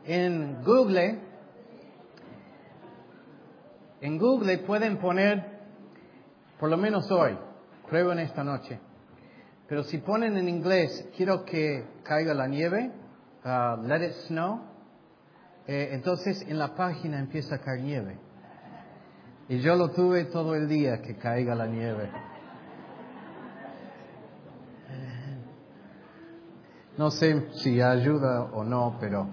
En Google pueden poner, por lo menos hoy, prueben esta noche. Pero si ponen en inglés, quiero que caiga la nieve, let it snow, entonces en la página empieza a caer nieve. Y yo lo tuve todo el día, que caiga la nieve. No sé si ayuda o no, pero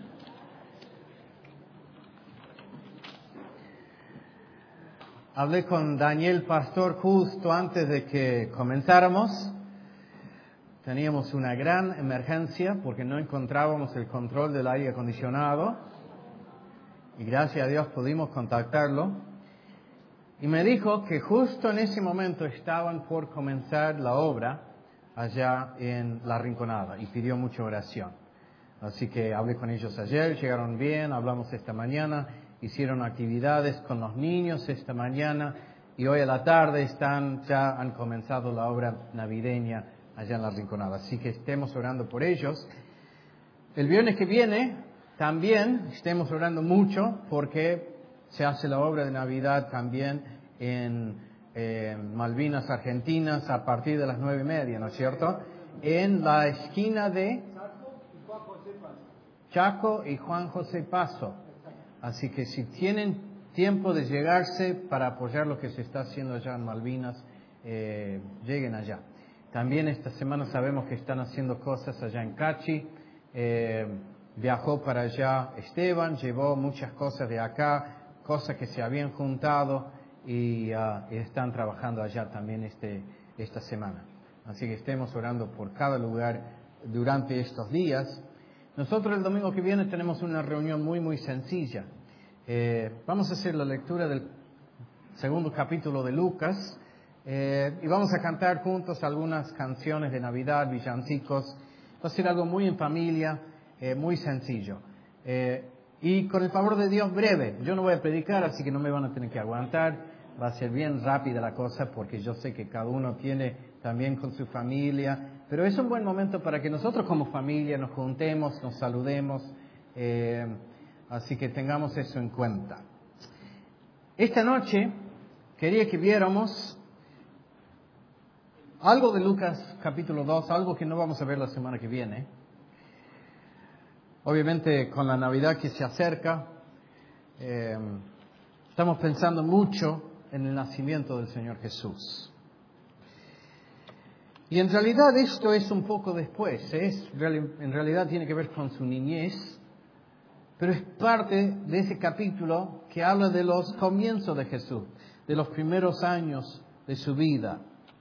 hablé con Daniel Pastor justo antes de que comenzáramos. Teníamos una gran emergencia porque no encontrábamos el control del aire acondicionado y gracias a Dios pudimos contactarlo. Y me dijo que justo en ese momento estaban por comenzar la obra allá en La Rinconada y pidió mucha oración. Así que hablé con ellos ayer, llegaron bien, hablamos esta mañana, hicieron actividades con los niños esta mañana y hoy a la tarde ya han comenzado la obra navideña allá en La Rinconada. Así que estemos orando por ellos. El viernes que viene también estemos orando mucho porque se hace la obra de Navidad también en Malvinas Argentinas a partir de las 9:30, ¿no es cierto? En la esquina de Chaco y Juan José Paso. Así que si tienen tiempo de llegarse para apoyar lo que se está haciendo allá en Malvinas, lleguen allá. También esta semana sabemos que están haciendo cosas allá en Cachi. Viajó para allá Esteban, llevó muchas cosas de acá, cosas que se habían juntado y están trabajando allá también esta semana. Así que estemos orando por cada lugar durante estos días. Nosotros el domingo que viene tenemos una reunión muy sencilla. Vamos a hacer la lectura del segundo capítulo de Lucas y vamos a cantar juntos algunas canciones de Navidad, villancicos. Va a ser algo muy en familia, muy sencillo. Y con el favor de Dios, breve. Yo no voy a predicar, así que no me van a tener que aguantar. Va a ser bien rápida la cosa porque yo sé que cada uno tiene también con su familia. Pero es un buen momento para que nosotros como familia nos juntemos, nos saludemos. Así que tengamos eso en cuenta. Esta noche quería que viéramos algo de Lucas capítulo 2, algo que no vamos a ver la semana que viene. Obviamente con la Navidad que se acerca, estamos pensando mucho en el nacimiento del Señor Jesús. Y en realidad esto es un poco después, en realidad tiene que ver con su niñez, pero es parte de ese capítulo que habla de los comienzos de Jesús, de los primeros años de su vida.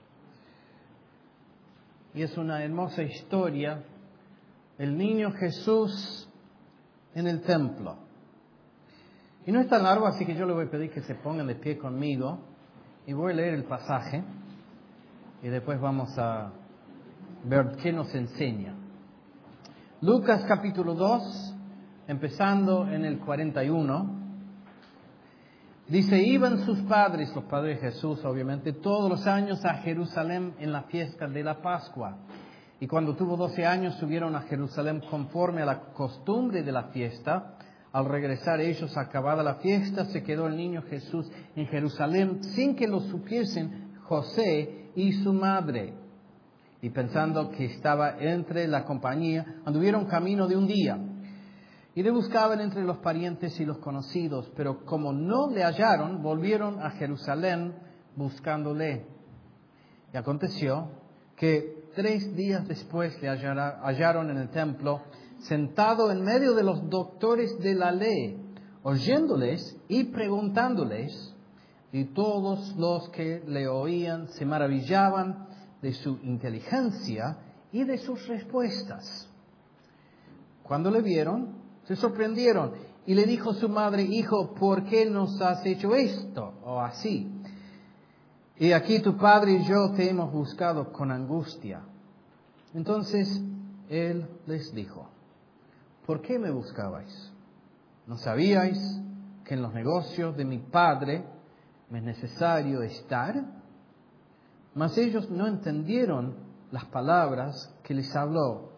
Y es una hermosa historia, el niño Jesús en el templo. Y no es tan largo, así que yo le voy a pedir que se pongan de pie conmigo y voy a leer el pasaje y después vamos a ver qué nos enseña. Lucas capítulo 2, empezando en el 41, dice: iban sus padres, los padres de Jesús obviamente, todos los años a Jerusalén en la fiesta de la Pascua. Y cuando tuvo 12 años subieron a Jerusalén conforme a la costumbre de la fiesta. Al regresar ellos, acabada la fiesta, se quedó el niño Jesús en Jerusalén sin que lo supiesen José y su madre. Y pensando que estaba entre la compañía, anduvieron camino de un día. Y le buscaban entre los parientes y los conocidos, pero como no le hallaron, volvieron a Jerusalén buscándole. Y aconteció que 3 días después le hallaron en el templo, sentado en medio de los doctores de la ley, oyéndoles y preguntándoles, y todos los que le oían se maravillaban de su inteligencia y de sus respuestas. Cuando le vieron, se sorprendieron y le dijo su madre: hijo, ¿por qué nos has hecho esto? O así. Y aquí tu padre y yo te hemos buscado con angustia. Entonces él les dijo: ¿por qué me buscabais? ¿No sabíais que en los negocios de mi padre me es necesario estar? Mas ellos no entendieron las palabras que les habló.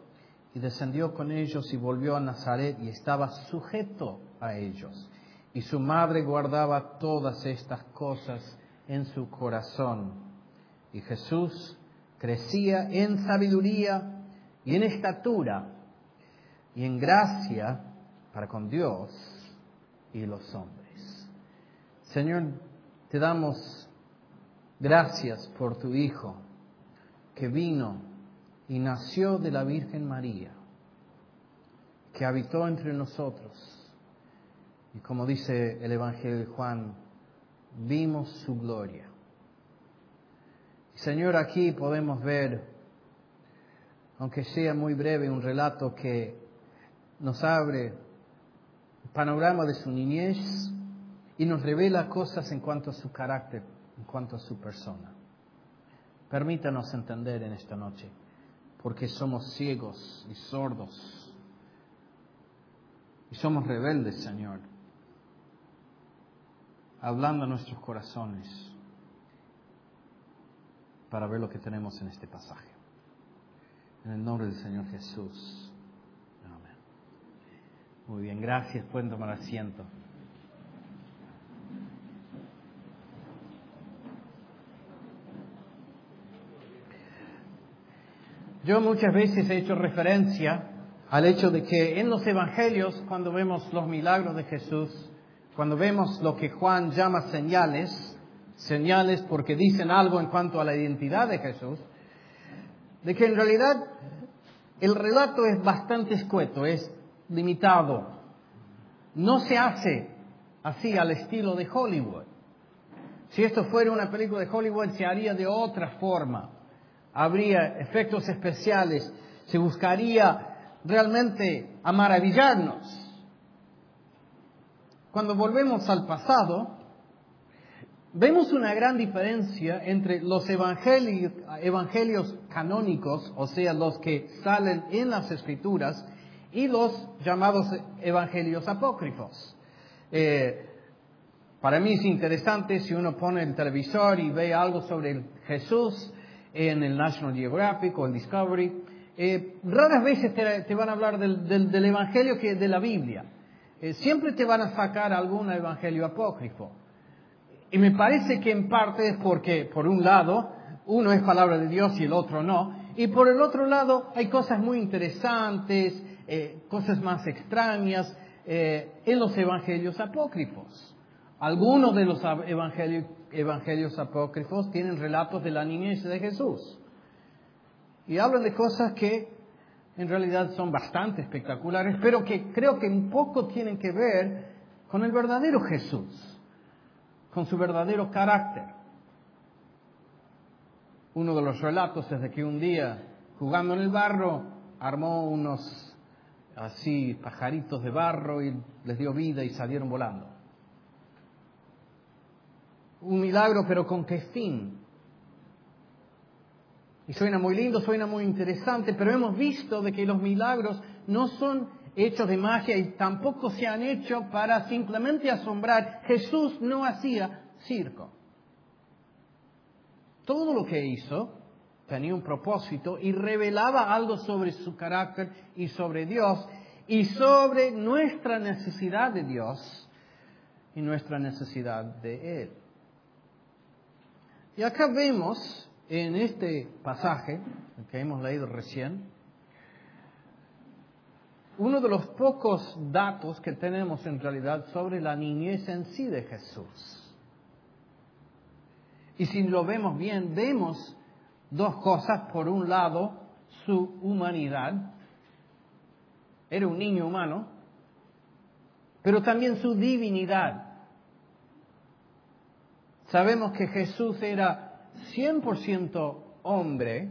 y descendió con ellos y volvió a Nazaret y estaba sujeto a ellos. Y su madre guardaba todas estas cosas en su corazón. Y Jesús crecía en sabiduría y en estatura y en gracia para con Dios y los hombres. Señor, te damos gracias por tu Hijo, que vino y nació de la Virgen María, que habitó entre nosotros. Y como dice el Evangelio de Juan, vimos su gloria. Señor, aquí podemos ver, aunque sea muy breve, un relato que nos abre el panorama de su niñez y nos revela cosas en cuanto a su carácter, en cuanto a su persona. Permítanos entender en esta noche, porque somos ciegos y sordos y somos rebeldes, Señor, hablando a nuestros corazones para ver lo que tenemos en este pasaje. En el nombre del Señor Jesús. Amén. Muy bien, gracias. Pueden tomar asiento. Yo muchas veces he hecho referencia al hecho de que en los evangelios, cuando vemos los milagros de Jesús, cuando vemos lo que Juan llama señales porque dicen algo en cuanto a la identidad de Jesús, de que en realidad el relato es bastante escueto, es limitado. No se hace así al estilo de Hollywood. Si esto fuera una película de Hollywood, se haría de otra forma. Habría efectos especiales, se buscaría realmente a maravillarnos. Cuando volvemos al pasado, vemos una gran diferencia entre los evangelios canónicos, o sea, los que salen en las Escrituras, y los llamados evangelios apócrifos. Para mí es interesante si uno pone el televisor y ve algo sobre Jesús en el National Geographic o el Discovery. Raras veces te van a hablar del evangelio que de la Biblia. Siempre te van a sacar algún evangelio apócrifo. Y me parece que en parte es porque, por un lado, uno es palabra de Dios y el otro no. Y por el otro lado, hay cosas muy interesantes, cosas más extrañas en los evangelios apócrifos. Algunos de los evangelios apócrifos tienen relatos de la niñez de Jesús. Y hablan de cosas que en realidad son bastante espectaculares, pero que creo que un poco tienen que ver con el verdadero Jesús, con su verdadero carácter. Uno de los relatos es de que un día, jugando en el barro, armó unos así pajaritos de barro y les dio vida y salieron volando. Un milagro, pero ¿con qué fin? Y suena muy lindo, suena muy interesante, pero hemos visto de que los milagros no son hechos de magia y tampoco se han hecho para simplemente asombrar. Jesús no hacía circo. Todo lo que hizo tenía un propósito y revelaba algo sobre su carácter y sobre Dios y sobre nuestra necesidad de Dios y nuestra necesidad de Él. Y acá vemos en este pasaje que hemos leído recién, uno de los pocos datos que tenemos en realidad sobre la niñez en sí de Jesús. Y si lo vemos bien, vemos dos cosas. Por un lado, su humanidad. Era un niño humano, pero también su divinidad. Sabemos que Jesús era 100% hombre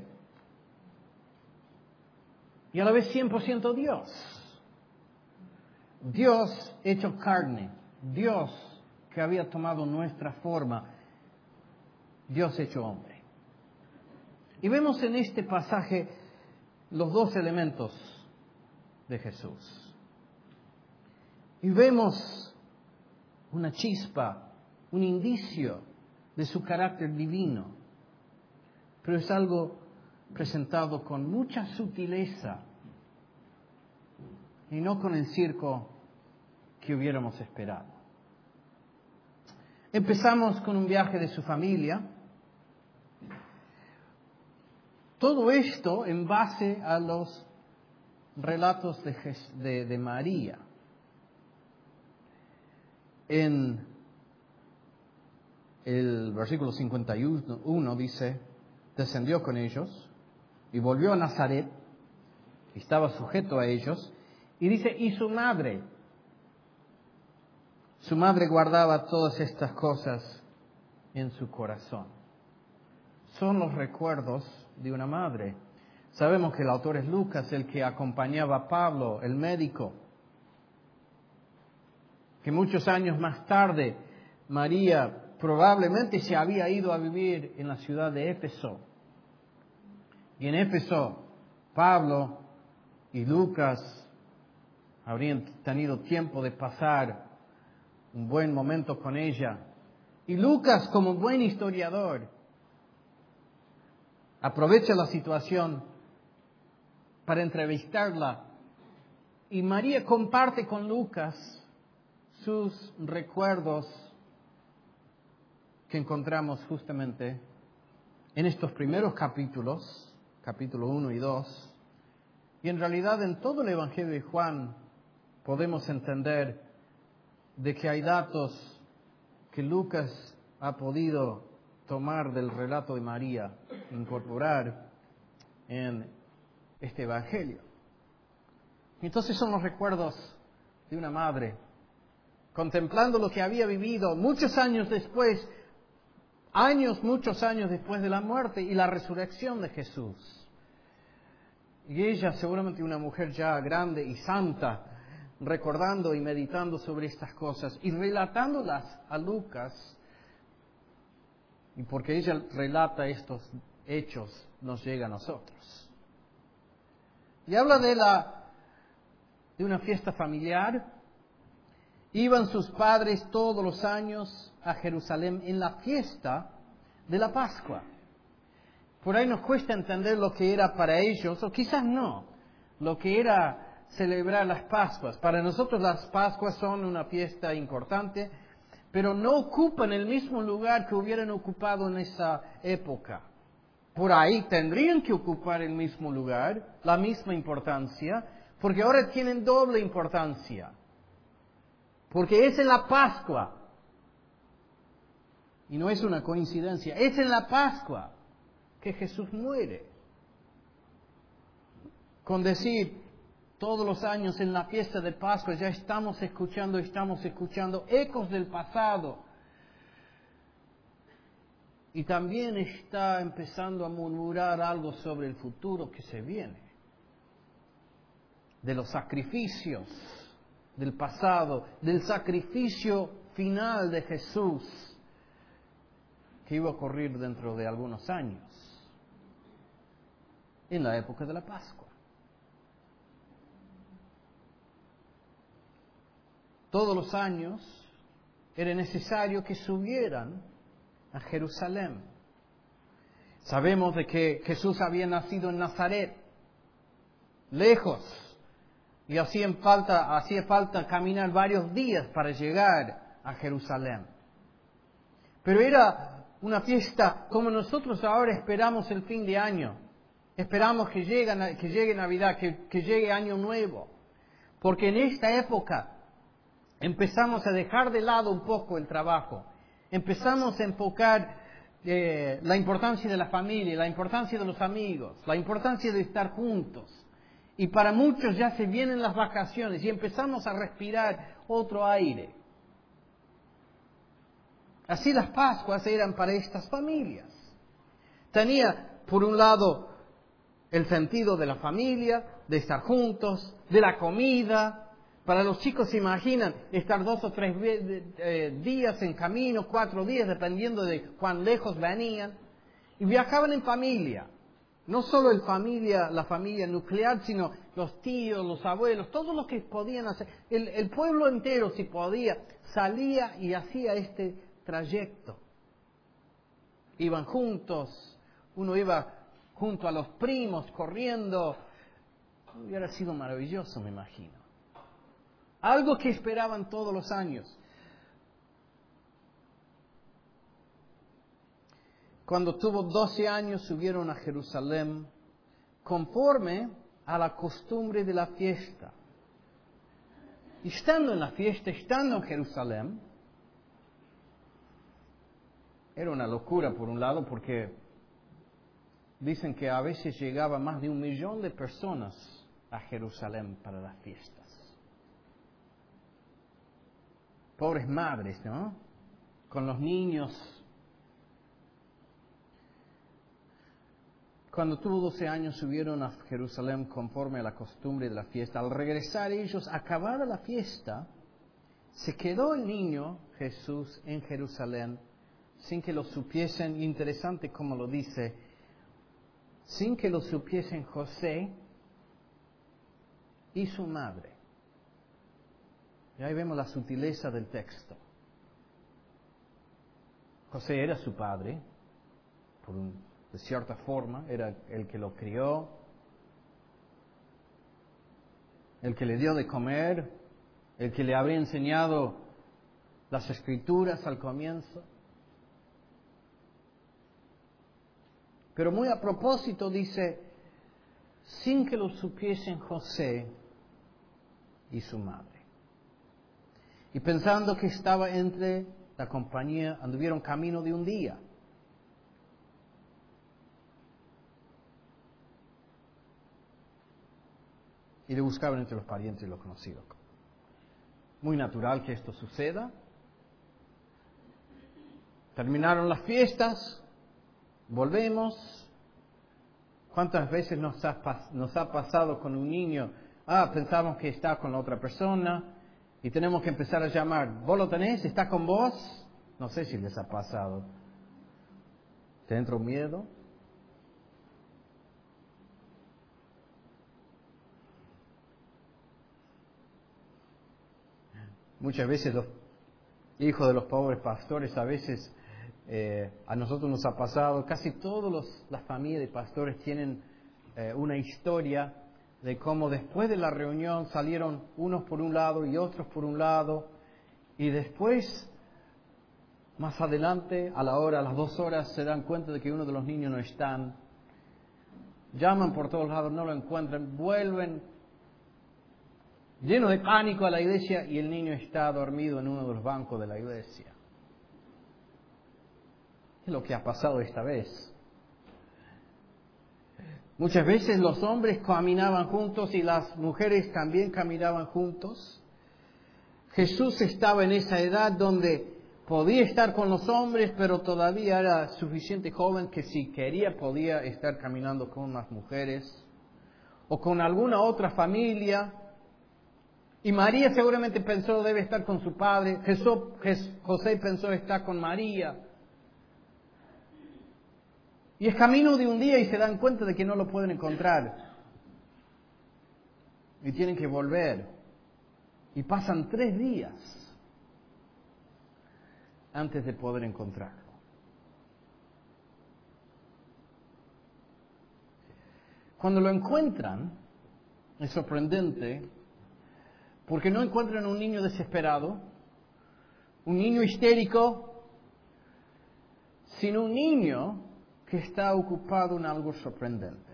y a la vez 100% Dios. Dios hecho carne, Dios que había tomado nuestra forma, Dios hecho hombre. Y vemos en este pasaje los dos elementos de Jesús. Y vemos una chispa, un indicio de su carácter divino. Pero es algo presentado con mucha sutileza y no con el circo que hubiéramos esperado. Empezamos con un viaje de su familia. Todo esto en base a los relatos de María. En el versículo 51 dice, descendió con ellos y volvió a Nazaret, y estaba sujeto a ellos, y dice, y su madre guardaba todas estas cosas en su corazón. Son los recuerdos de una madre. Sabemos que el autor es Lucas, el que acompañaba a Pablo, el médico, que muchos años más tarde María probablemente se había ido a vivir en la ciudad de Éfeso. Y en Éfeso, Pablo y Lucas habrían tenido tiempo de pasar un buen momento con ella. Y Lucas, como buen historiador, aprovecha la situación para entrevistarla. Y María comparte con Lucas sus recuerdos que encontramos justamente en estos primeros capítulos, capítulo 1 y 2. Y en realidad en todo el Evangelio de Juan podemos entender de que hay datos que Lucas ha podido tomar del relato de María, incorporar en este Evangelio. Entonces son los recuerdos de una madre, contemplando lo que había vivido muchos años después, muchos años después de la muerte y la resurrección de Jesús. Y ella, seguramente una mujer ya grande y santa, recordando y meditando sobre estas cosas y relatándolas a Lucas. Y porque ella relata estos hechos, nos llega a nosotros. Y habla de una fiesta familiar. Iban sus padres todos los años a Jerusalén en la fiesta de la Pascua. Por ahí nos cuesta entender lo que era para ellos, o quizás no, lo que era celebrar las Pascuas. Para nosotros las Pascuas son una fiesta importante, pero no ocupan el mismo lugar que hubieran ocupado en esa época. Por ahí tendrían que ocupar el mismo lugar, la misma importancia, porque ahora tienen doble importancia. Porque es en la Pascua. Y no es una coincidencia. Es en la Pascua que Jesús muere. Con decir, todos los años en la fiesta de Pascua ya estamos escuchando ecos del pasado. Y también está empezando a murmurar algo sobre el futuro que se viene. De los sacrificios del pasado, del sacrificio final de Jesús que iba a ocurrir dentro de algunos años, en la época de la Pascua. Todos los años era necesario que subieran a Jerusalén. Sabemos de que Jesús había nacido en Nazaret, lejos, y hacía falta caminar varios días para llegar a Jerusalén. Pero era una fiesta como nosotros ahora esperamos el fin de año. Esperamos que llegue Navidad, que llegue Año Nuevo. Porque en esta época empezamos a dejar de lado un poco el trabajo. Empezamos a enfocar la importancia de la familia, la importancia de los amigos, la importancia de estar juntos. Y para muchos ya se vienen las vacaciones y empezamos a respirar otro aire. Así las Pascuas eran para estas familias. Tenía, por un lado, el sentido de la familia, de estar juntos, de la comida. Para los chicos se imaginan estar 2 o 3 días en camino, 4 días, dependiendo de cuán lejos venían. Y viajaban en familia. No solo la familia nuclear, sino los tíos, los abuelos, todos los que podían hacer. El pueblo entero, si podía, salía y hacía este trayecto. Iban juntos, uno iba junto a los primos corriendo. Hubiera sido maravilloso, me imagino. Algo que esperaban todos los años. Cuando tuvo 12 años subieron a Jerusalén conforme a la costumbre de la fiesta. Y estando en la fiesta, estando en Jerusalén, era una locura por un lado porque dicen que a veces llegaba más de 1 millón de personas a Jerusalén para las fiestas. Pobres madres, ¿no? Con los niños. Cuando tuvo 12 años subieron a Jerusalén conforme a la costumbre de la fiesta. Al regresar ellos, acabada la fiesta, se quedó el niño Jesús en Jerusalén sin que lo supiesen. Interesante como lo dice, sin que lo supiesen José y su madre. Y ahí vemos la sutileza del texto. José era su padre, de cierta forma, era el que lo crió, el que le dio de comer, el que le había enseñado las escrituras al comienzo. Pero muy a propósito dice, sin que lo supiesen José y su madre. Y pensando que estaba entre la compañía, anduvieron camino de un día. Y le buscaban entre los parientes y los conocidos. Muy natural que esto suceda. Terminaron las fiestas, volvemos. ¿Cuántas veces nos ha pasado con un niño? Pensamos que está con la otra persona y tenemos que empezar a llamar. ¿Vos lo tenés? ¿Está con vos? No sé si les ha pasado. ¿Te entra un miedo? Muchas veces los hijos de los pobres pastores, a veces a nosotros nos ha pasado, casi todas las familias de pastores tienen una historia de cómo después de la reunión salieron unos por un lado y otros por un lado, y después, más adelante, a las 2 horas, se dan cuenta de que uno de los niños no están, llaman por todos lados, no lo encuentran, vuelven lleno de pánico a la iglesia y el niño está dormido en uno de los bancos de la iglesia. Es lo que ha pasado esta vez. Muchas veces los hombres caminaban juntos y las mujeres también caminaban juntos. Jesús estaba en esa edad donde podía estar con los hombres, pero todavía era suficiente joven que si quería podía estar caminando con unas mujeres o con alguna otra familia. Y María seguramente pensó debe estar con su padre. José pensó está con María. Y es camino de un día y se dan cuenta de que no lo pueden encontrar. Y tienen que volver. Y pasan 3 días antes de poder encontrarlo. Cuando lo encuentran, es sorprendente, porque no encuentran un niño desesperado, un niño histérico, sino un niño que está ocupado en algo sorprendente.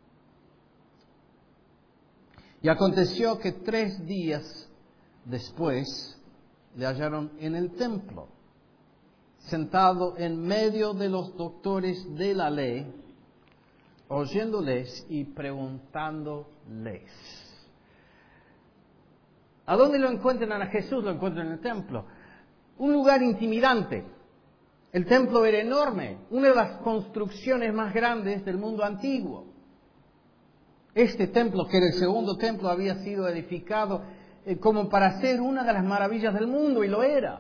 Y aconteció que 3 días después le hallaron en el templo, sentado en medio de los doctores de la ley, oyéndoles y preguntándoles. ¿A dónde lo encuentran a Jesús? Lo encuentran en el templo. Un lugar intimidante. El templo era enorme, una de las construcciones más grandes del mundo antiguo. Este templo, que era el segundo templo, había sido edificado como para ser una de las maravillas del mundo, y lo era.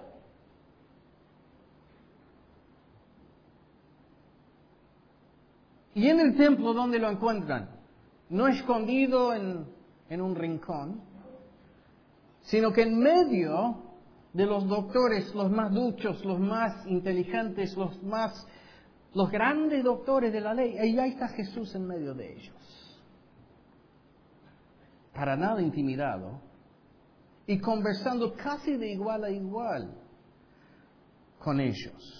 Y en el templo, ¿dónde lo encuentran? No escondido en un rincón, sino que en medio de los doctores, los más duchos, los más inteligentes, los grandes doctores de la ley. Y ahí está Jesús en medio de ellos. Para nada intimidado, y conversando casi de igual a igual con ellos.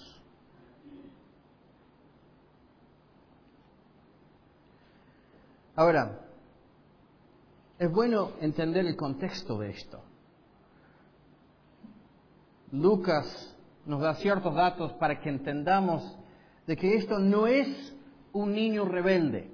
Ahora, es bueno entender el contexto de esto. Lucas nos da ciertos datos para que entendamos de que esto no es un niño rebelde.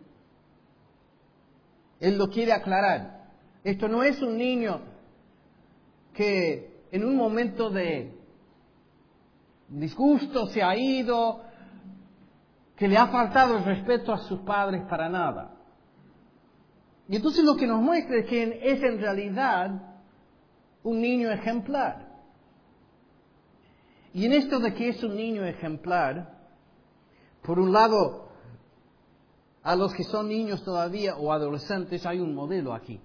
Él lo quiere aclarar. Esto no es un niño que en un momento de disgusto se ha ido, que le ha faltado el respeto a sus padres para nada. Y entonces lo que nos muestra es que es en realidad un niño ejemplar. Y en esto de que es un niño ejemplar, por un lado, a los que son niños todavía o adolescentes hay un modelo aquí.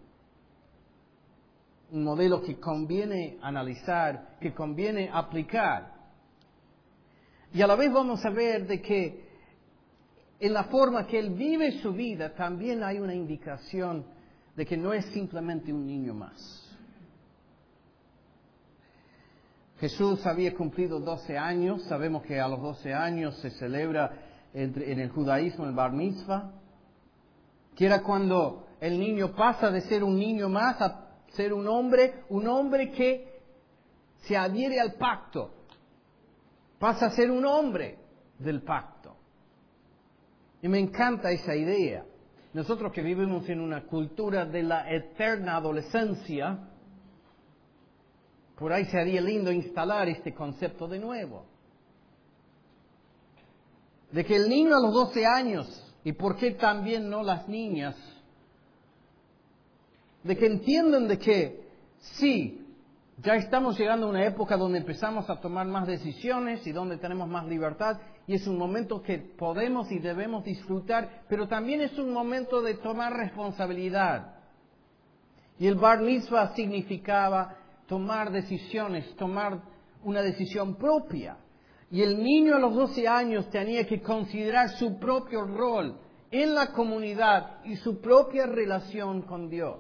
Un modelo que conviene analizar, que conviene aplicar. Y a la vez vamos a ver de que en la forma que él vive su vida también hay una indicación de que no es simplemente un niño más. Jesús había cumplido 12 años, sabemos que a los 12 años se celebra en el judaísmo el Bar Mitzvah, que era cuando el niño pasa de ser un niño más a ser un hombre que se adhiere al pacto, pasa a ser un hombre del pacto. Y me encanta esa idea. Nosotros que vivimos en una cultura de la eterna adolescencia, por ahí sería lindo instalar este concepto de nuevo. De que el niño a los 12 años, y por qué también no las niñas, de que entiendan de que sí, ya estamos llegando a una época donde empezamos a tomar más decisiones y donde tenemos más libertad, y es un momento que podemos y debemos disfrutar, pero también es un momento de tomar responsabilidad. Y el Bar Mitzvah significaba tomar decisiones, tomar una decisión propia. Y el niño a los 12 años tenía que considerar su propio rol en la comunidad y su propia relación con Dios.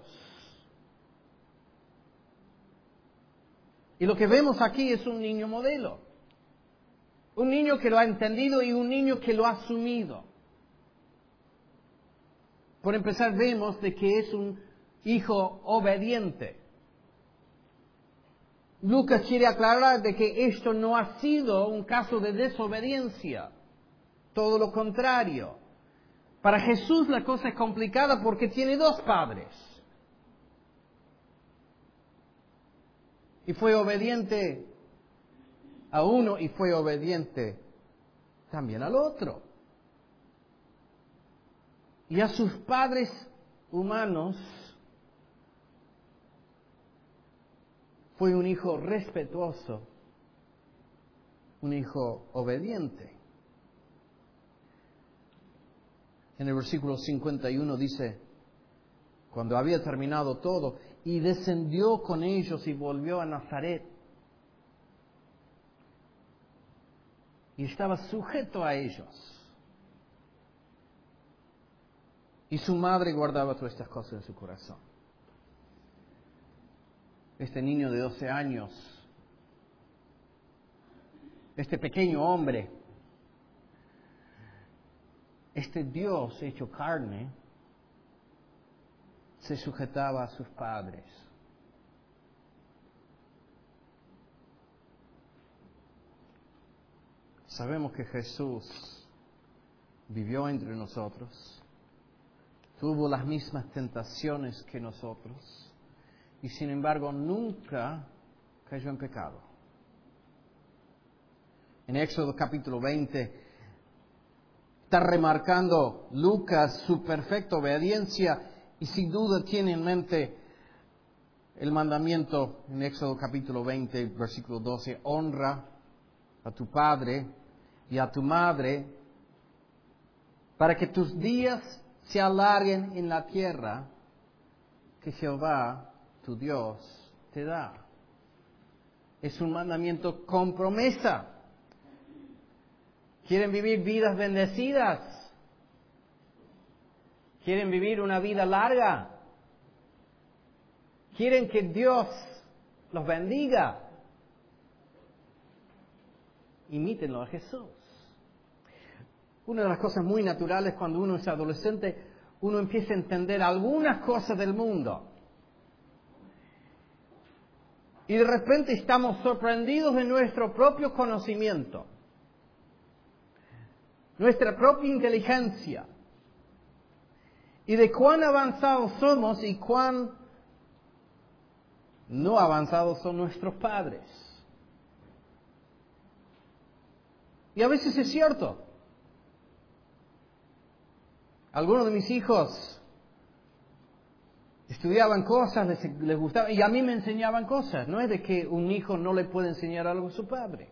Y lo que vemos aquí es un niño modelo. Un niño que lo ha entendido y un niño que lo ha asumido. Por empezar, vemos de que es un hijo obediente. Lucas quiere aclarar de que esto no ha sido un caso de desobediencia. Todo lo contrario. Para Jesús la cosa es complicada porque tiene dos padres. Y fue obediente a uno y fue obediente también al otro. Y a sus padres humanos fue un hijo respetuoso, un hijo obediente. En el versículo 51 dice, cuando había terminado todo, y descendió con ellos y volvió a Nazaret. Y estaba sujeto a ellos. Y su madre guardaba todas estas cosas en su corazón. Este niño de 12 años, este pequeño hombre, este Dios hecho carne, se sujetaba a sus padres. Sabemos que Jesús vivió entre nosotros, tuvo las mismas tentaciones que nosotros, y sin embargo nunca cayó en pecado. En Éxodo capítulo 20 está remarcando Lucas su perfecta obediencia y sin duda tiene en mente el mandamiento en Éxodo capítulo 20, versículo 12, honra a tu padre y a tu madre para que tus días se alarguen en la tierra que Jehová, tu Dios, te da. Es un mandamiento con promesa. ¿Quieren vivir vidas bendecidas? ¿Quieren vivir una vida larga? ¿Quieren que Dios los bendiga. Imítenlo a Jesús. Una de las cosas muy naturales cuando uno es adolescente, uno empieza a entender algunas cosas del mundo. Y de repente estamos sorprendidos de nuestro propio conocimiento, nuestra propia inteligencia, y de cuán avanzados somos y cuán no avanzados son nuestros padres. Y a veces es cierto. Algunos de mis hijos estudiaban cosas, les gustaba, y a mí me enseñaban cosas. No es de que un hijo no le puede enseñar algo a su padre.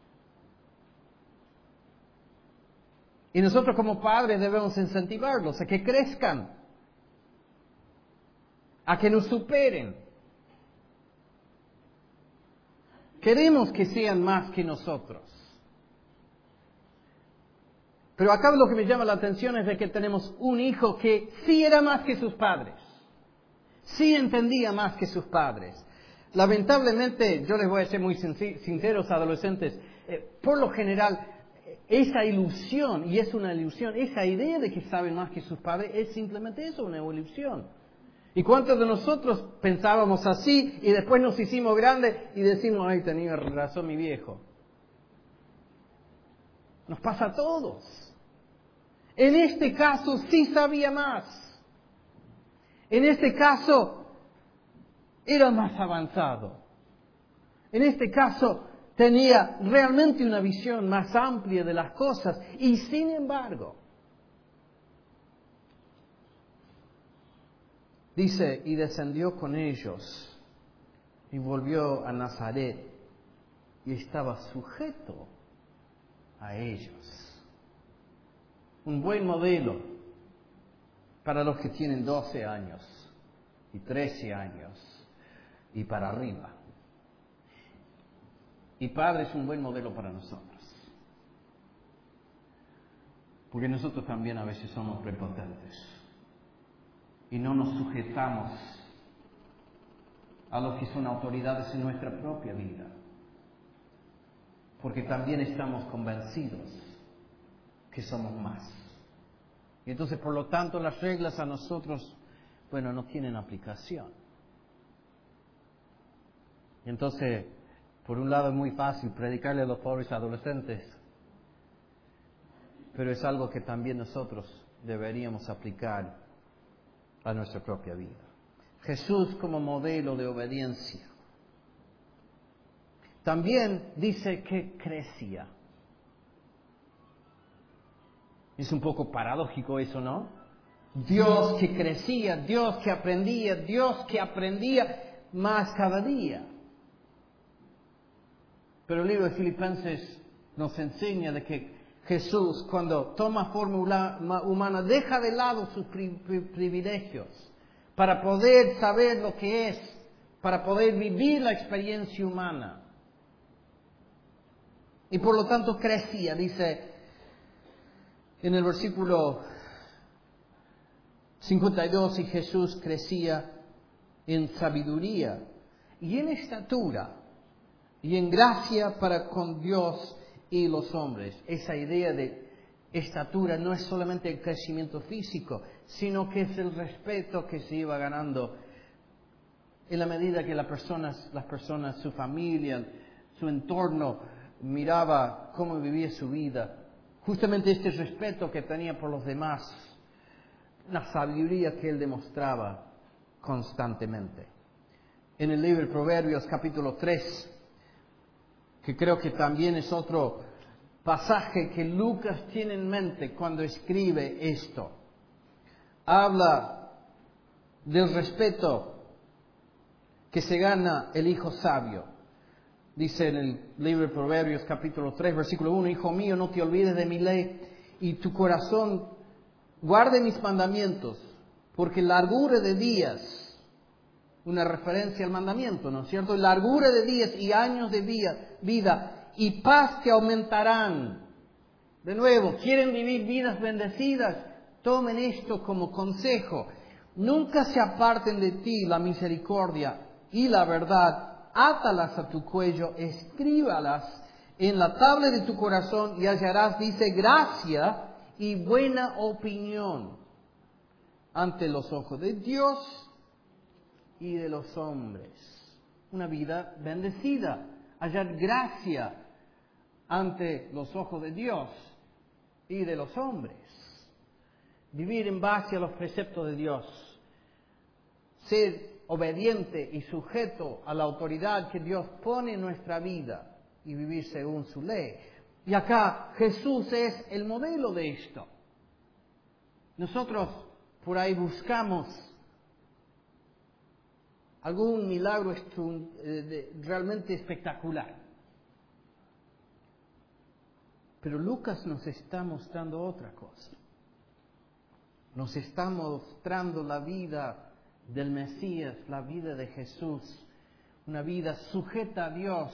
Y nosotros como padres debemos incentivarlos a que crezcan, a que nos superen. Queremos que sean más que nosotros. Pero acá lo que me llama la atención es de que tenemos un hijo que sí era más que sus padres. Sí entendía más que sus padres. Lamentablemente, yo les voy a ser muy sinceros, adolescentes, por lo general, esa ilusión, y es una ilusión, esa idea de que saben más que sus padres, es simplemente eso, una ilusión. ¿Y cuántos de nosotros pensábamos así y después nos hicimos grandes y decimos, ay, tenía razón mi viejo? Nos pasa a todos. En este caso sí sabía más. En este caso, era más avanzado. En este caso, tenía realmente una visión más amplia de las cosas. Y sin embargo, dice, y descendió con ellos, y volvió a Nazaret, y estaba sujeto a ellos. Un buen modelo para los que tienen 12 años y 13 años y para arriba. Y padre es un buen modelo para nosotros. Porque nosotros también a veces somos prepotentes y no nos sujetamos a los que son autoridades en nuestra propia vida. Porque también estamos convencidos que somos más. Y entonces, por lo tanto, las reglas a nosotros, no tienen aplicación. Y entonces, por un lado es muy fácil predicarle a los pobres adolescentes, pero es algo que también nosotros deberíamos aplicar a nuestra propia vida. Jesús como modelo de obediencia. También dice que crecía. Es un poco paradójico eso, ¿no? Dios que crecía, Dios que aprendía más cada día. Pero el libro de Filipenses nos enseña de que Jesús, cuando toma forma humana, deja de lado sus privilegios para poder saber lo que es, para poder vivir la experiencia humana. Y por lo tanto crecía, dice en el versículo 52, y Jesús crecía en sabiduría y en estatura y en gracia para con Dios y los hombres. Esa idea de estatura no es solamente el crecimiento físico, sino que es el respeto que se iba ganando en la medida que las personas, su familia, su entorno, miraba cómo vivía su vida. Justamente este respeto que tenía por los demás, la sabiduría que él demostraba constantemente. En el libro de Proverbios capítulo 3, que creo que también es otro pasaje que Lucas tiene en mente cuando escribe esto, habla del respeto que se gana el hijo sabio. Dice en el libro de Proverbios capítulo 3, versículo 1, Hijo mío, no te olvides de mi ley y tu corazón guarde mis mandamientos, porque largura de días, una referencia al mandamiento, ¿no es cierto? Largura de días y años de vida y paz te aumentarán. De nuevo, ¿quieren vivir vidas bendecidas? Tomen esto como consejo. Nunca se aparten de ti la misericordia y la verdad, átalas a tu cuello, escríbalas en la tabla de tu corazón y hallarás, dice, gracia y buena opinión ante los ojos de Dios y de los hombres. Una vida bendecida, hallar gracia ante los ojos de Dios y de los hombres. Vivir en base a los preceptos de Dios. Ser obediente y sujeto a la autoridad que Dios pone en nuestra vida y vivir según su ley. Y acá Jesús es el modelo de esto. Nosotros por ahí buscamos algún milagro realmente espectacular. Pero Lucas nos está mostrando otra cosa. Nos está mostrando la vida del Mesías, la vida de Jesús, una vida sujeta a Dios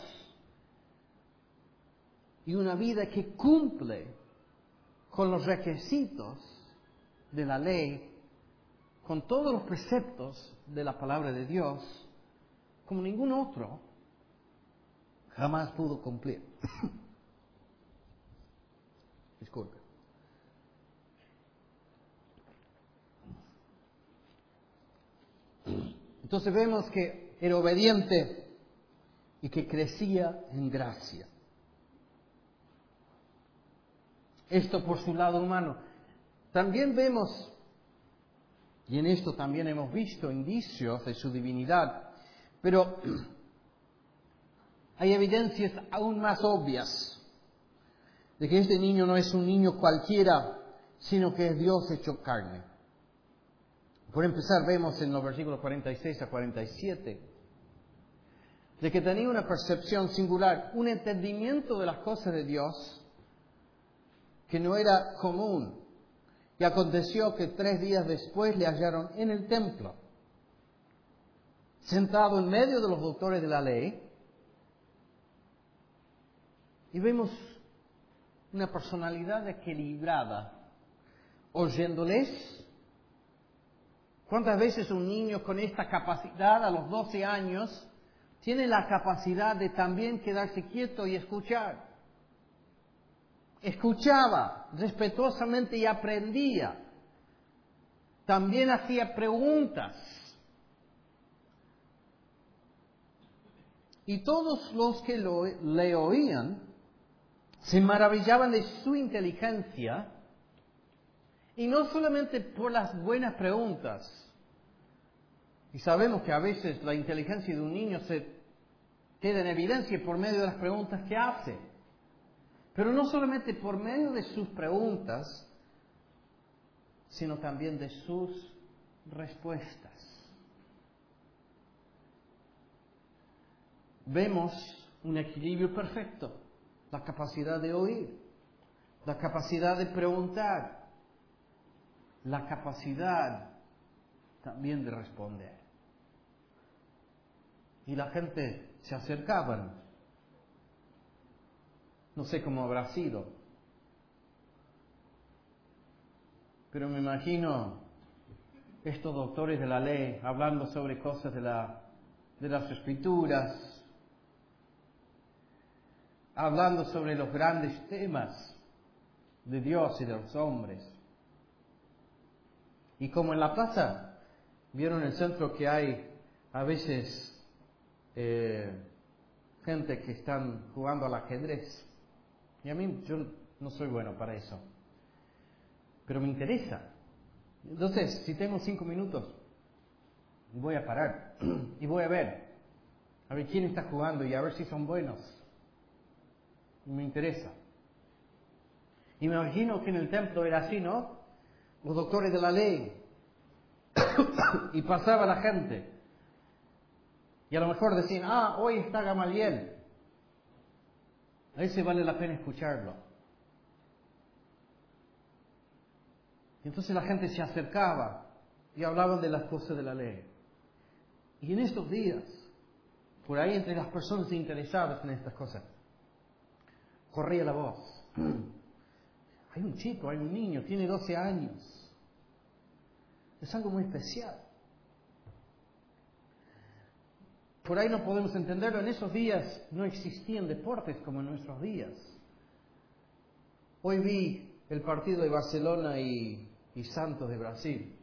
y una vida que cumple con los requisitos de la ley, con todos los preceptos de la palabra de Dios, como ningún otro jamás pudo cumplir. Disculpe. Entonces vemos que era obediente y que crecía en gracia. Esto por su lado humano. También vemos, y en esto también hemos visto indicios de su divinidad, pero hay evidencias aún más obvias de que este niño no es un niño cualquiera, sino que es Dios hecho carne. Por empezar, vemos en los versículos 46 a 47 de que tenía una percepción singular, un entendimiento de las cosas de Dios que no era común. Y aconteció que 3 días después le hallaron en el templo, sentado en medio de los doctores de la ley, y vemos una personalidad equilibrada, oyéndoles. ¿Cuántas veces un niño con esta capacidad a los 12 años tiene la capacidad de también quedarse quieto y escuchar? Escuchaba respetuosamente y aprendía. También hacía preguntas. Y todos los que le oían se maravillaban de su inteligencia, y no solamente por las buenas preguntas. Y sabemos que a veces la inteligencia de un niño se queda en evidencia por medio de las preguntas que hace. Pero no solamente por medio de sus preguntas, sino también de sus respuestas. Vemos un equilibrio perfecto. La capacidad de oír, la capacidad de preguntar, la capacidad también de responder. Y la gente se acercaba. No sé cómo habrá sido, pero me imagino estos doctores de la ley hablando sobre cosas de las escrituras, hablando sobre los grandes temas de Dios y de los hombres. Y como en la plaza, vieron el centro que hay a veces gente que están jugando al ajedrez. Y a mí, yo no soy bueno para eso. Pero me interesa. Entonces, si tengo 5 minutos, voy a parar y voy a ver quién está jugando y a ver si son buenos. Y me interesa. Y me imagino que en el templo era así, ¿no? Los doctores de la ley. Y pasaba la gente. Y a lo mejor decían, hoy está Gamaliel. A ese vale la pena escucharlo. Y entonces la gente se acercaba y hablaban de las cosas de la ley. Y en estos días, por ahí entre las personas interesadas en estas cosas, corría la voz. Hay un chico, hay un niño, tiene 12 años. Es algo muy especial. Por ahí no podemos entenderlo. En esos días no existían deportes como en nuestros días. Hoy vi el partido de Barcelona y Santos de Brasil.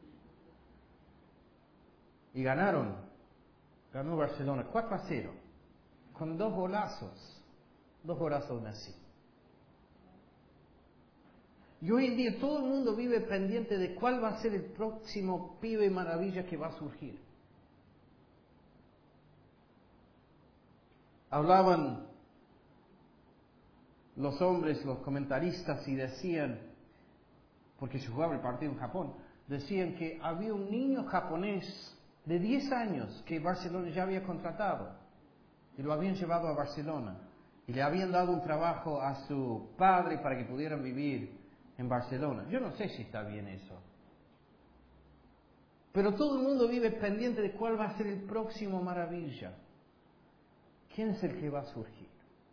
Y ganaron. Ganó Barcelona 4-0. Con 2 golazos. 2 golazos de Messi. Y hoy en día todo el mundo vive pendiente de cuál va a ser el próximo pibe maravilla que va a surgir. Hablaban los hombres, los comentaristas, y decían, porque se jugaba el partido en Japón, decían que había un niño japonés de 10 años que Barcelona ya había contratado y lo habían llevado a Barcelona y le habían dado un trabajo a su padre para que pudieran vivir en Barcelona. Yo no sé si está bien eso. Pero todo el mundo vive pendiente de cuál va a ser el próximo maravilla. ¿Quién es el que va a surgir?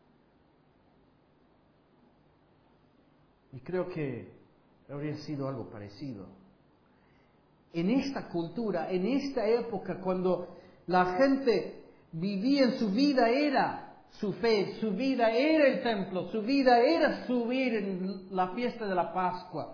Y creo que habría sido algo parecido. En esta cultura, en esta época, cuando la gente vivía en su vida era su fe, su vida era el templo, su vida era subir en la fiesta de la Pascua.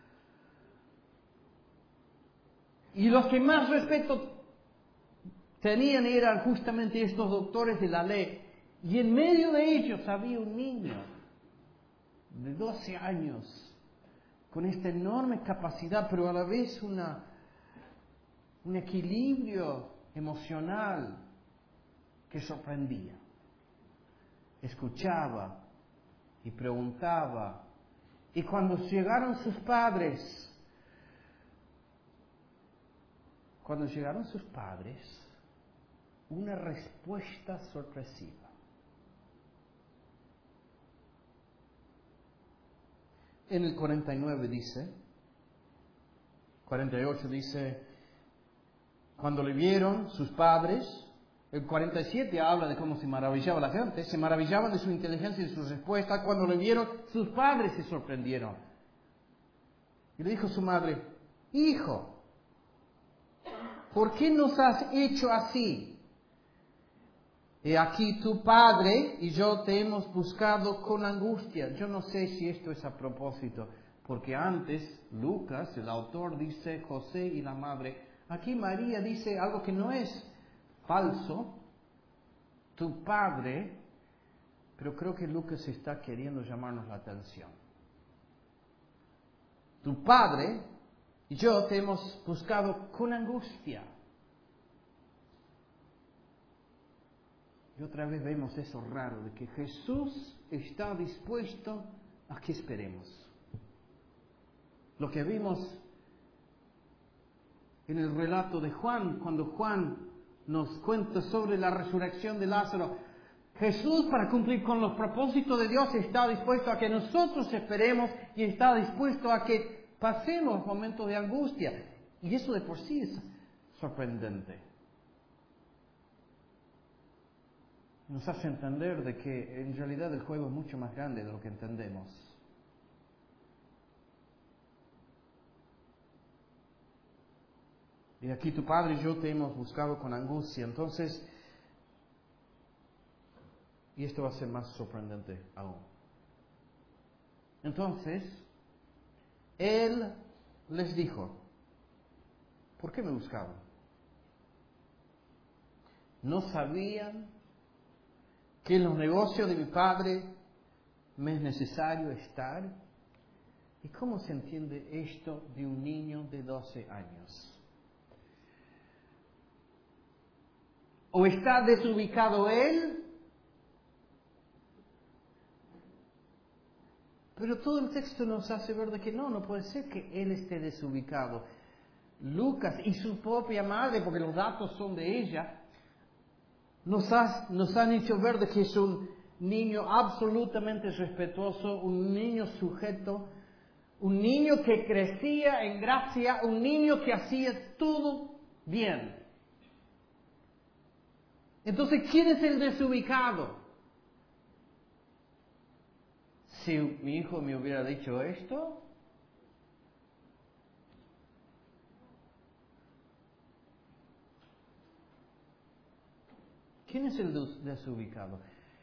Y los que más respeto tenían eran justamente estos doctores de la ley. Y en medio de ellos había un niño de 12 años con esta enorme capacidad, pero a la vez un equilibrio emocional que sorprendía. Escuchaba y preguntaba. Y cuando llegaron sus padres, una respuesta sorpresiva. En el 48 dice, cuando le vieron sus padres, el 47 habla de cómo se maravillaba la gente, se maravillaban de su inteligencia y de su respuesta. Cuando le vieron, sus padres se sorprendieron. Y le dijo su madre, hijo, ¿por qué nos has hecho así? He aquí tu padre y yo te hemos buscado con angustia. Yo no sé si esto es a propósito, porque antes Lucas, el autor, dice José y la madre. Aquí María dice algo que no es falso, tu padre, pero creo que Lucas está queriendo llamarnos la atención. Tu padre y yo te hemos buscado con angustia. Y otra vez vemos eso raro, de que Jesús está dispuesto a que esperemos. Lo que vimos en el relato de Juan, cuando Juan nos cuenta sobre la resurrección de Lázaro. Jesús, para cumplir con los propósitos de Dios, está dispuesto a que nosotros esperemos y está dispuesto a que pasemos momentos de angustia. Y eso de por sí es sorprendente. Nos hace entender de que en realidad el juego es mucho más grande de lo que entendemos. Y aquí tu padre y yo te hemos buscado con angustia. Entonces, y esto va a ser más sorprendente aún. Entonces, él les dijo, ¿por qué me buscaban? ¿No sabían que en los negocios de mi padre me es necesario estar? ¿Y cómo se entiende esto de un niño de 12 años? ¿O está desubicado él? Pero todo el texto nos hace ver de que no puede ser que él esté desubicado. Lucas y su propia madre, porque los datos son de ella, nos han hecho ver de que es un niño absolutamente respetuoso, un niño sujeto, un niño que crecía en gracia, un niño que hacía todo bien. Entonces, ¿quién es el desubicado? Si mi hijo me hubiera dicho esto, ¿Quién es el desubicado?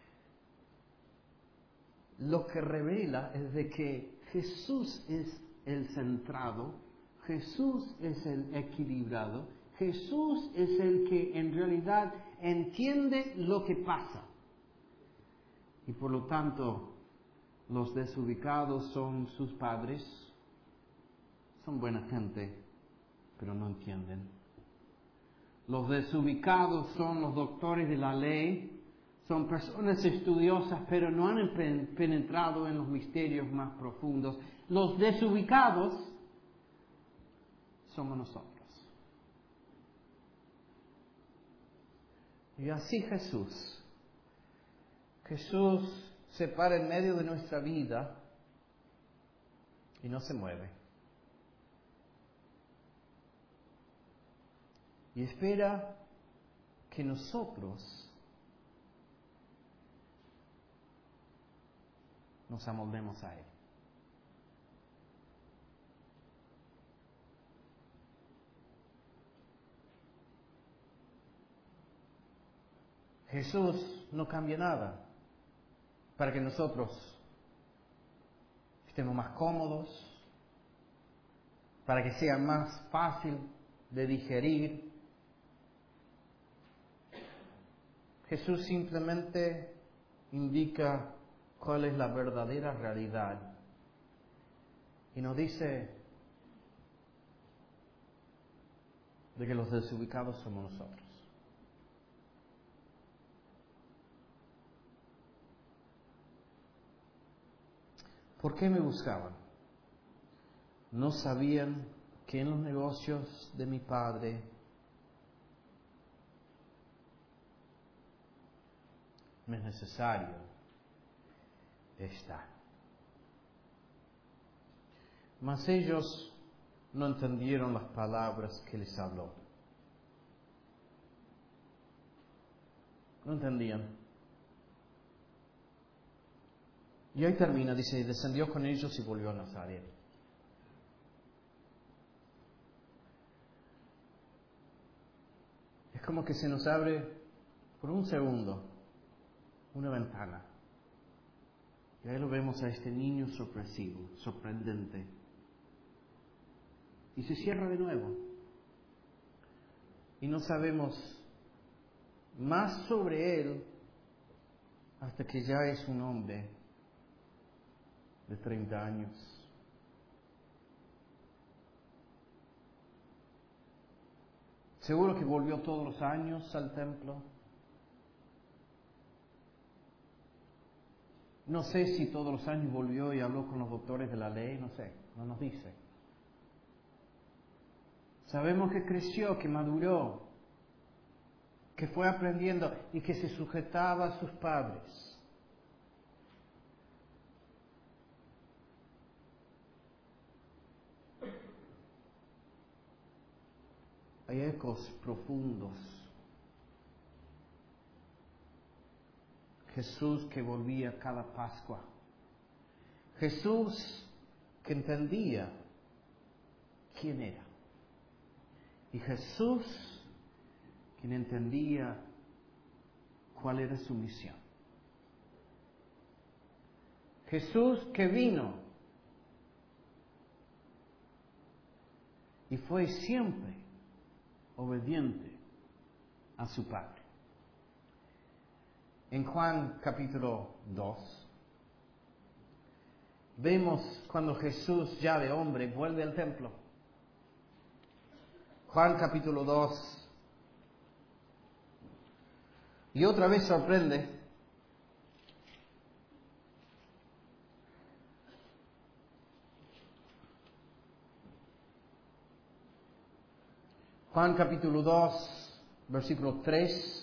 Lo que revela es de que Jesús es el centrado, Jesús es el equilibrado, Jesús es el que en realidad entiende lo que pasa. Y por lo tanto, los desubicados son sus padres, son buena gente, pero no entienden. Los desubicados son los doctores de la ley, son personas estudiosas, pero no han penetrado en los misterios más profundos. Los desubicados somos nosotros. Y así Jesús se para en medio de nuestra vida y no se mueve. Y espera que nosotros nos amoldemos a Él. Jesús no cambia nada para que nosotros estemos más cómodos, para que sea más fácil de digerir. Jesús simplemente indica cuál es la verdadera realidad y nos dice de que los desubicados somos nosotros. ¿Por qué me buscaban? No sabían que en los negocios de mi Padre me es necesario estar. Mas ellos no entendieron las palabras que les habló. No entendían. Y ahí termina, dice, descendió con ellos y volvió a Nazaret. Es como que se nos abre por un segundo una ventana. Y ahí lo vemos a este niño sorpresivo, sorprendente. Y se cierra de nuevo. Y no sabemos más sobre él hasta que ya es un hombre de 30 años. Seguro que volvió todos los años al templo. No sé si todos los años volvió y habló con los doctores de la ley, no sé, no nos dice. Sabemos que creció, que maduró, que fue aprendiendo y que se sujetaba a sus padres. Hay ecos profundos. Jesús que volvía cada Pascua. Jesús que entendía quién era. Y Jesús quien entendía cuál era su misión. Jesús que vino y fue siempre obediente a su Padre. En Juan capítulo 2, vemos cuando Jesús ya de hombre vuelve al templo. Juan capítulo 2, y otra vez sorprende. Juan capítulo 2, versículo 13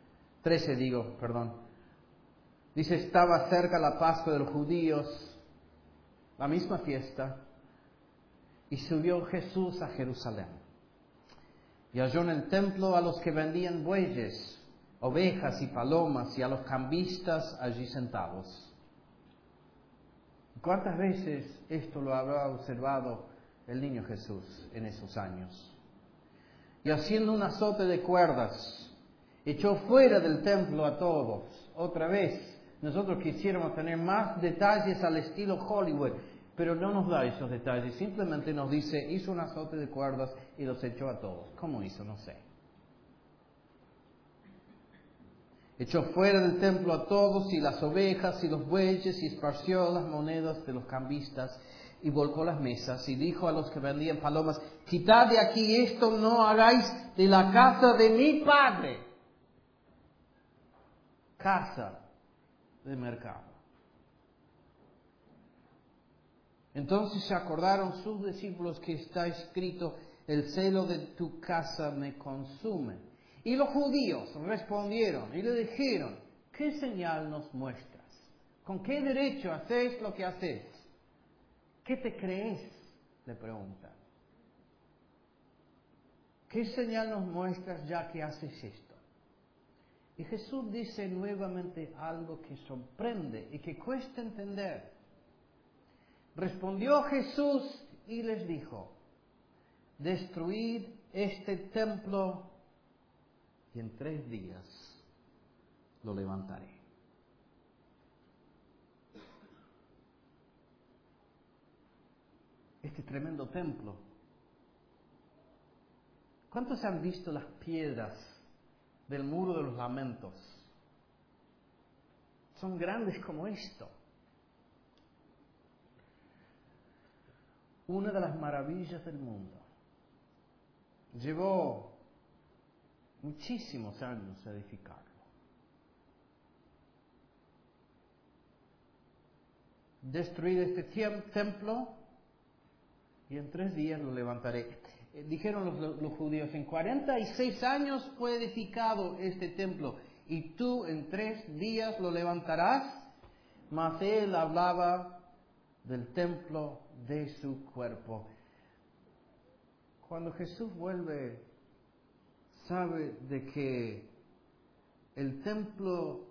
Dice, estaba cerca la Pascua de los judíos, la misma fiesta, y subió Jesús a Jerusalén. Y halló en el templo a los que vendían bueyes, ovejas y palomas, y a los cambistas allí sentados. ¿Cuántas veces esto lo habrá observado el niño Jesús en esos años? Y haciendo un azote de cuerdas, Echó fuera del templo a todos. Otra vez, nosotros quisiéramos tener más detalles al estilo Hollywood, pero no nos da esos detalles. Simplemente nos dice, hizo un azote de cuerdas y los echó a todos. ¿Cómo hizo? No sé. Echó fuera del templo a todos, y las ovejas y los bueyes, y esparció las monedas de los cambistas, y volcó las mesas, y dijo a los que vendían palomas, quitad de aquí esto, no hagáis de la casa de mi padre casa de mercado. Entonces se acordaron sus discípulos que está escrito, el celo de tu casa me consume. Y los judíos respondieron y le dijeron, ¿qué señal nos muestras? ¿Con qué derecho hacéis lo que hacéis? ¿Qué te crees? Le preguntan. ¿Qué señal nos muestras ya que haces esto? Y Jesús dice nuevamente algo que sorprende y que cuesta entender. Respondió Jesús y les dijo, destruid este templo y en 3 días lo levantaré. Este tremendo templo. ¿Cuántos han visto las piedras del muro de los lamentos? Son grandes como esto. Una de las maravillas del mundo. Llevó muchísimos años edificarlo. Destruir este templo y en 3 días lo levantaré. Dijeron los judíos, en 46 años fue edificado este templo y tú en 3 días lo levantarás. Mas él hablaba del templo de su cuerpo. Cuando Jesús vuelve, sabe de que el templo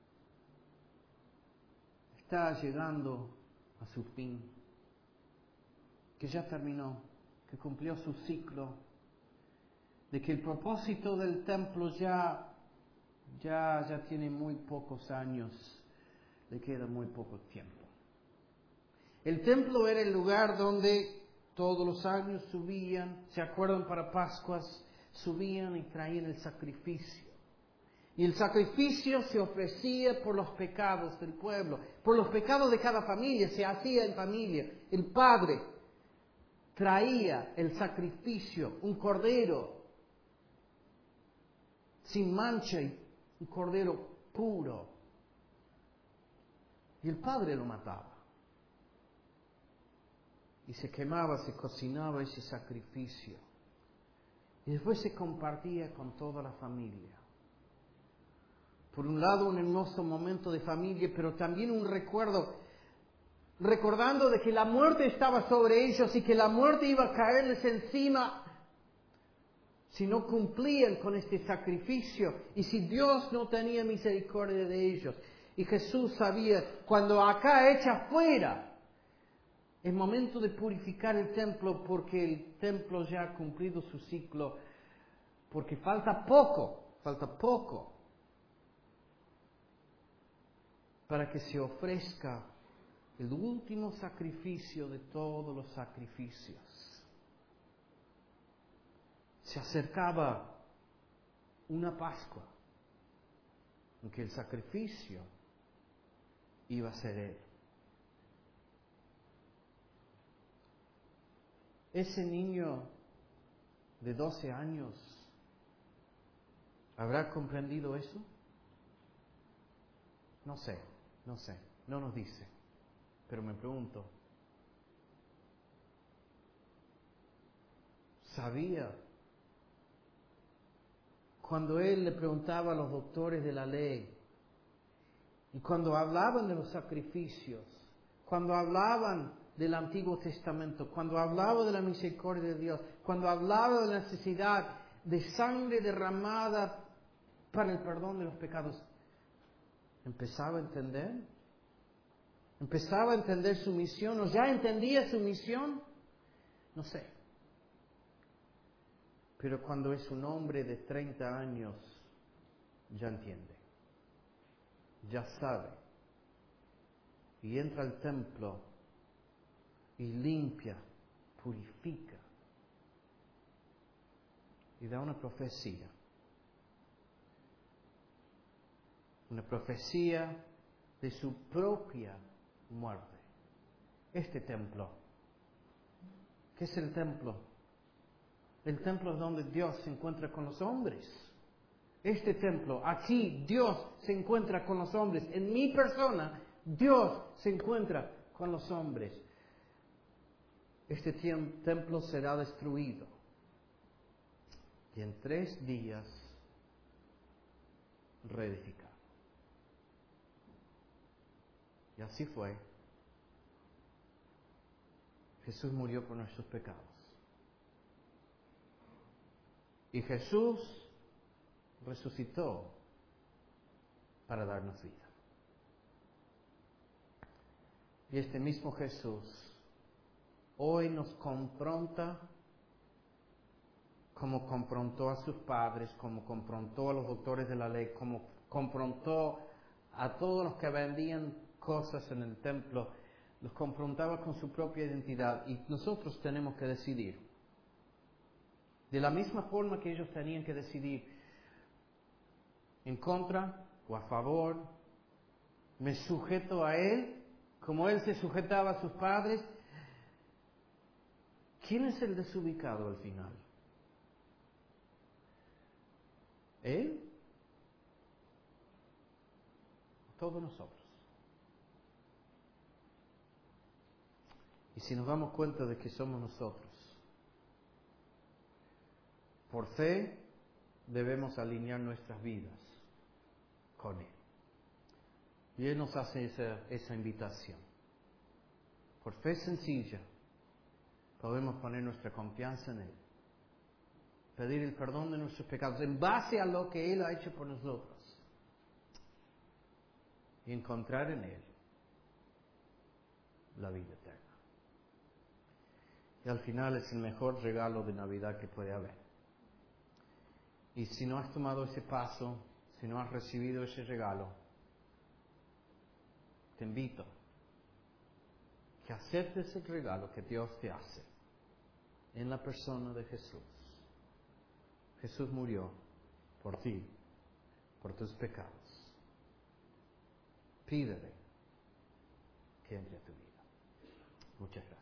está llegando a su fin, que ya terminó, que cumplió su ciclo, de que el propósito del templo ya tiene muy pocos años, le queda muy poco tiempo. El templo era el lugar donde todos los años subían, ¿se acuerdan? Para Pascuas, subían y traían el sacrificio. Y el sacrificio se ofrecía por los pecados del pueblo, por los pecados de cada familia, se hacía en familia. El padre traía el sacrificio, un cordero sin mancha, un cordero puro. Y el padre lo mataba. Y se quemaba, se cocinaba ese sacrificio. Y después se compartía con toda la familia. Por un lado, un hermoso momento de familia, pero también un recuerdo, recordando de que la muerte estaba sobre ellos y que la muerte iba a caerles encima si no cumplían con este sacrificio y si Dios no tenía misericordia de ellos. Y Jesús sabía, cuando acá echa fuera, es momento de purificar el templo porque el templo ya ha cumplido su ciclo, porque falta poco para que se ofrezca el último sacrificio de todos los sacrificios. Se acercaba una Pascua en que el sacrificio iba a ser Él. Ese niño de 12 años, ¿habrá comprendido eso? No sé, no nos dice, pero me pregunto, ¿sabía? Cuando él le preguntaba a los doctores de la ley, y cuando hablaban de los sacrificios, cuando hablaban del Antiguo Testamento, cuando hablaba de la misericordia de Dios, cuando hablaba de la necesidad de sangre derramada para el perdón de los pecados, ¿empezaba a entender? ¿Empezaba a entender su misión? ¿O ya entendía su misión? No sé. Pero cuando es un hombre de 30 años, ya entiende, ya sabe, y entra al templo y limpia, purifica, y da una profecía de su propia muerte. Este templo, ¿qué es el templo? El templo es donde Dios se encuentra con los hombres. Este templo, aquí Dios se encuentra con los hombres. En mi persona, Dios se encuentra con los hombres. Este templo será destruido. Y en 3 días, reedificado. Y así fue. Jesús murió por nuestros pecados. Y Jesús resucitó para darnos vida. Y este mismo Jesús hoy nos confronta como confrontó a sus padres, como confrontó a los doctores de la ley, como confrontó a todos los que vendían cosas en el templo, los confrontaba con su propia identidad y nosotros tenemos que decidir. De la misma forma que ellos tenían que decidir en contra o a favor, me sujeto a Él como Él se sujetaba a sus padres. ¿Quién es el desubicado al final? ¿Él? Todos nosotros. Y si nos damos cuenta de que somos nosotros, por fe debemos alinear nuestras vidas con Él. Y Él nos hace esa invitación. Por fe sencilla, podemos poner nuestra confianza en Él. Pedir el perdón de nuestros pecados en base a lo que Él ha hecho por nosotros. Y encontrar en Él la vida eterna. Y al final es el mejor regalo de Navidad que puede haber. Y si no has tomado ese paso, si no has recibido ese regalo, te invito que aceptes el regalo que Dios te hace en la persona de Jesús. Jesús murió por ti, por tus pecados. Pídele que entre a tu vida. Muchas gracias.